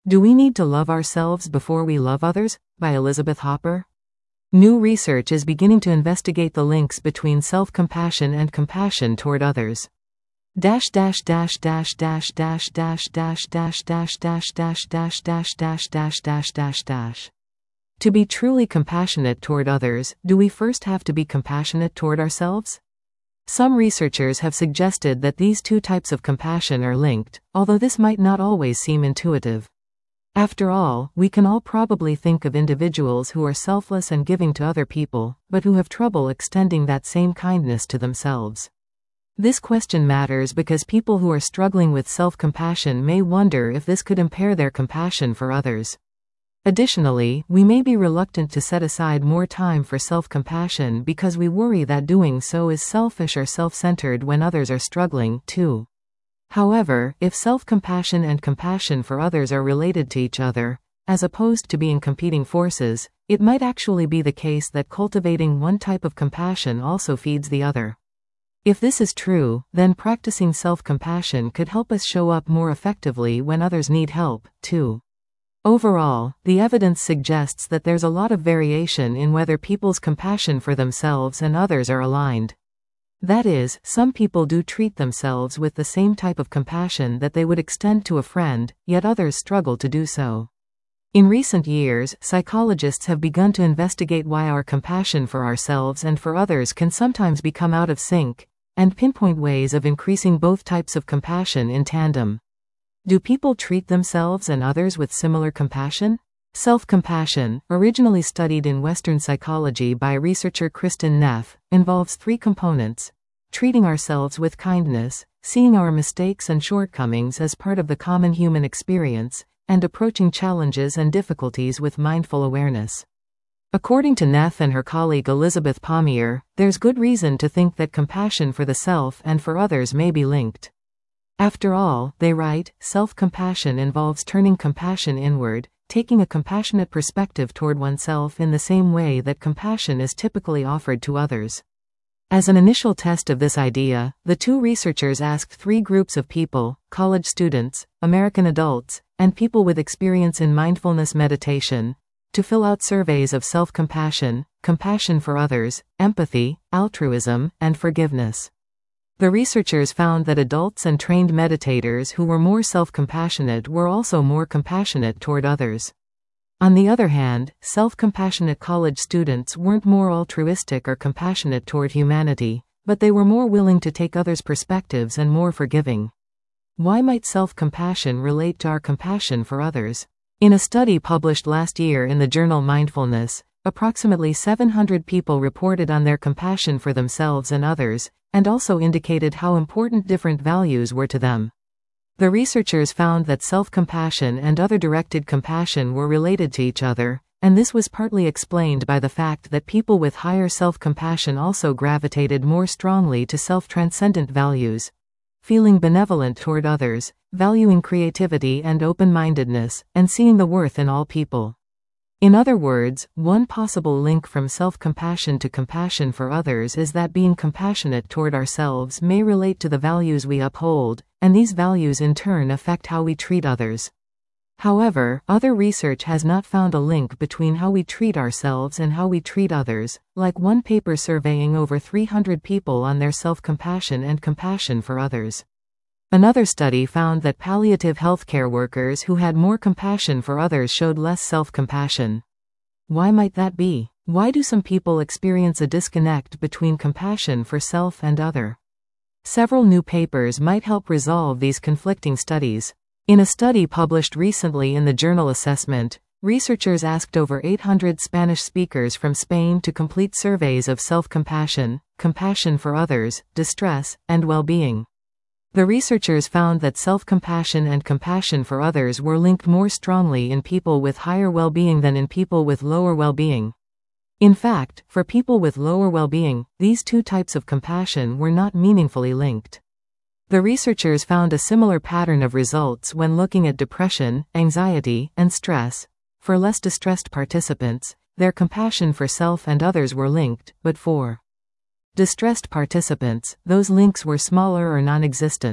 Do we need to love ourselves before we love others? By Elizabeth Hopper. New research is beginning to investigate the links between self-compassion and compassion toward others. To be truly compassionate toward others, do we first have to be compassionate toward ourselves? Some researchers have suggested that these two types of compassion are linked, although this might not always seem intuitive. After all, we can all probably think of individuals who are selfless and giving to other people, but who have trouble extending that same kindness to themselves. This question matters because people who are struggling with self-compassion may wonder if this could impair their compassion for others. Additionally, we may be reluctant to set aside more time for self-compassion because we worry that doing so is selfish or self-centered when others are struggling, too. However, if self-compassion and compassion for others are related to each other, as opposed to being competing forces, it might actually be the case that cultivating one type of compassion also feeds the other. If this is true, then practicing self-compassion could help us show up more effectively when others need help, too. Overall, the evidence suggests that there's a lot of variation in whether people's compassion for themselves and others are aligned. That is, some people do treat themselves with the same type of compassion that they would extend to a friend, yet others struggle to do so. In recent years, psychologists have begun to investigate why our compassion for ourselves and for others can sometimes become out of sync, and pinpoint ways of increasing both types of compassion in tandem. Do people treat themselves and others with similar compassion? Self-compassion, originally studied in Western psychology by researcher Kristin Neff, involves three components: treating ourselves with kindness, seeing our mistakes and shortcomings as part of the common human experience, and approaching challenges and difficulties with mindful awareness. According to Neff and her colleague Elizabeth Pommier, there's good reason to think that compassion for the self and for others may be linked. After all, they write, self-compassion involves turning compassion inward, taking a compassionate perspective toward oneself in the same way that compassion is typically offered to others. As an initial test of this idea, the two researchers asked three groups of people: college students, American adults, and people with experience in mindfulness meditation, to fill out surveys of self-compassion, compassion for others, empathy, altruism, and forgiveness. The researchers found that adults and trained meditators who were more self-compassionate were also more compassionate toward others. On the other hand, self-compassionate college students weren't more altruistic or compassionate toward humanity, but they were more willing to take others' perspectives and more forgiving. Why might self-compassion relate to our compassion for others? In a study published last year in the journal Mindfulness, approximately 700 people reported on their compassion for themselves and others, and also indicated how important different values were to them. The researchers found that self-compassion and other directed compassion were related to each other, and this was partly explained by the fact that people with higher self-compassion also gravitated more strongly to self-transcendent values, feeling benevolent toward others, valuing creativity and open-mindedness, and seeing the worth in all people. In other words, one possible link from self-compassion to compassion for others is that being compassionate toward ourselves may relate to the values we uphold, and these values in turn affect how we treat others. However, other research has not found a link between how we treat ourselves and how we treat others, like one paper surveying over 300 people on their self-compassion and compassion for others. Another study found that palliative healthcare workers who had more compassion for others showed less self-compassion. Why might that be? Why do some people experience a disconnect between compassion for self and other? Several new papers might help resolve these conflicting studies. In a study published recently in the journal Assessment, researchers asked over 800 Spanish speakers from Spain to complete surveys of self-compassion, compassion for others, distress, and well-being. The researchers found that self-compassion and compassion for others were linked more strongly in people with higher well-being than in people with lower well-being. In fact, for people with lower well-being, these two types of compassion were not meaningfully linked. The researchers found a similar pattern of results when looking at depression, anxiety, and stress. For less distressed participants, their compassion for self and others were linked, but for distressed participants, those links were smaller or non-existent.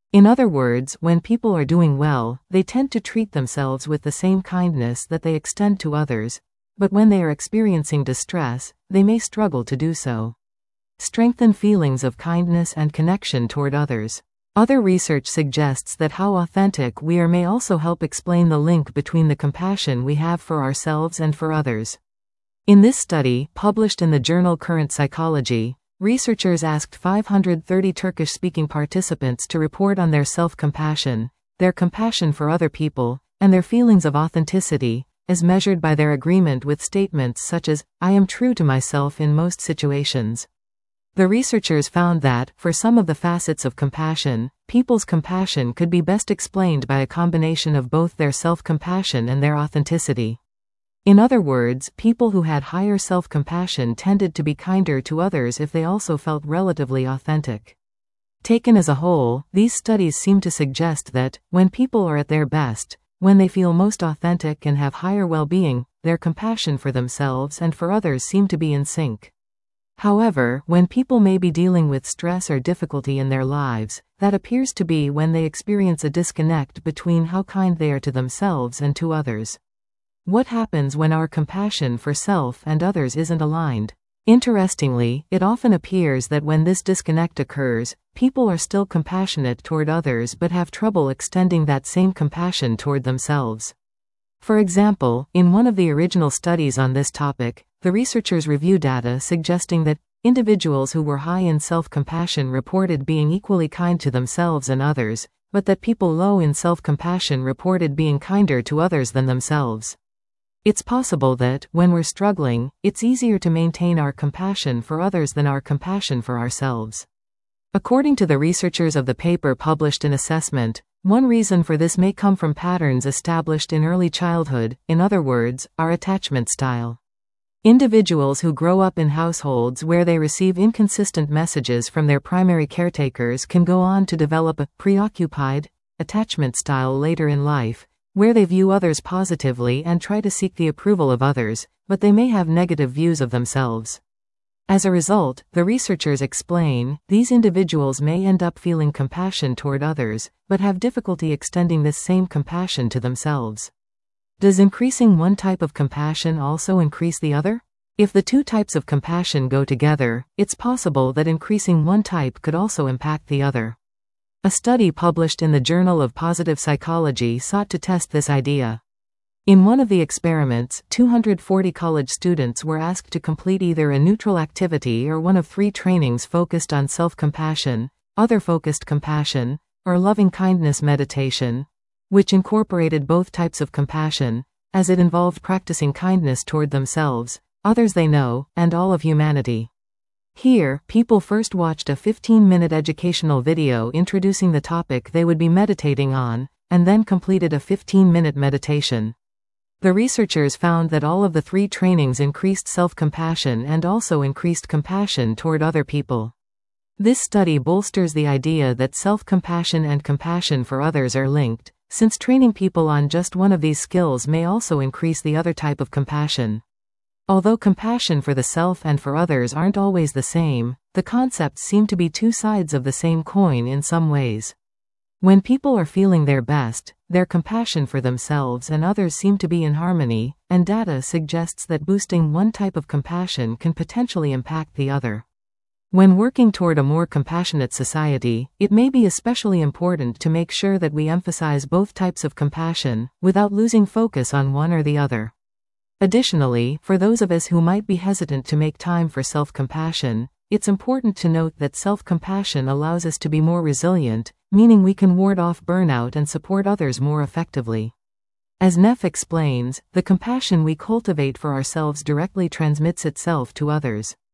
In other words, when people are doing well, they tend to treat themselves with the same kindness that they extend to others, but when they are experiencing distress, they may struggle to do so. Strengthen feelings of kindness and connection toward others. Other research suggests that how authentic we are may also help explain the link between the compassion we have for ourselves and for others. In this study, published in the journal Current Psychology, researchers asked 530 Turkish-speaking participants to report on their self-compassion, their compassion for other people, and their feelings of authenticity, as measured by their agreement with statements such as, "I am true to myself in most situations." The researchers found that, for some of the facets of compassion, people's compassion could be best explained by a combination of both their self-compassion and their authenticity. In other words, people who had higher self-compassion tended to be kinder to others if they also felt relatively authentic. Taken as a whole, these studies seem to suggest that, when people are at their best, when they feel most authentic and have higher well-being, their compassion for themselves and for others seem to be in sync. However, when people may be dealing with stress or difficulty in their lives, that appears to be when they experience a disconnect between how kind they are to themselves and to others. What happens when our compassion for self and others isn't aligned? Interestingly, it often appears that when this disconnect occurs, people are still compassionate toward others but have trouble extending that same compassion toward themselves. For example, in one of the original studies on this topic, the researchers reviewed data suggesting that individuals who were high in self-compassion reported being equally kind to themselves and others, but that people low in self-compassion reported being kinder to others than themselves. It's possible that, when we're struggling, it's easier to maintain our compassion for others than our compassion for ourselves. According to the researchers of the paper published in Assessment, one reason for this may come from patterns established in early childhood, in other words, our attachment style. Individuals who grow up in households where they receive inconsistent messages from their primary caretakers can go on to develop a preoccupied attachment style later in life, where they view others positively and try to seek the approval of others, but they may have negative views of themselves. As a result, the researchers explain, these individuals may end up feeling compassion toward others, but have difficulty extending this same compassion to themselves. Does increasing one type of compassion also increase the other? If the two types of compassion go together, it's possible that increasing one type could also impact the other. A study published in the Journal of Positive Psychology sought to test this idea. In one of the experiments, 240 college students were asked to complete either a neutral activity or one of 3 trainings focused on self-compassion, other-focused compassion, or loving-kindness meditation, which incorporated both types of compassion, as it involved practicing kindness toward themselves, others they know, and all of humanity. Here, people first watched a 15-minute educational video introducing the topic they would be meditating on, and then completed a 15-minute meditation. The researchers found that all of the 3 trainings increased self-compassion and also increased compassion toward other people. This study bolsters the idea that self-compassion and compassion for others are linked, since training people on just one of these skills may also increase the other type of compassion. Although compassion for the self and for others aren't always the same, the concepts seem to be 2 sides of the same coin in some ways. When people are feeling their best, their compassion for themselves and others seem to be in harmony, and data suggests that boosting one type of compassion can potentially impact the other. When working toward a more compassionate society, it may be especially important to make sure that we emphasize both types of compassion, without losing focus on one or the other. Additionally, for those of us who might be hesitant to make time for self-compassion, it's important to note that self-compassion allows us to be more resilient, meaning we can ward off burnout and support others more effectively. As Neff explains, the compassion we cultivate for ourselves directly transmits itself to others.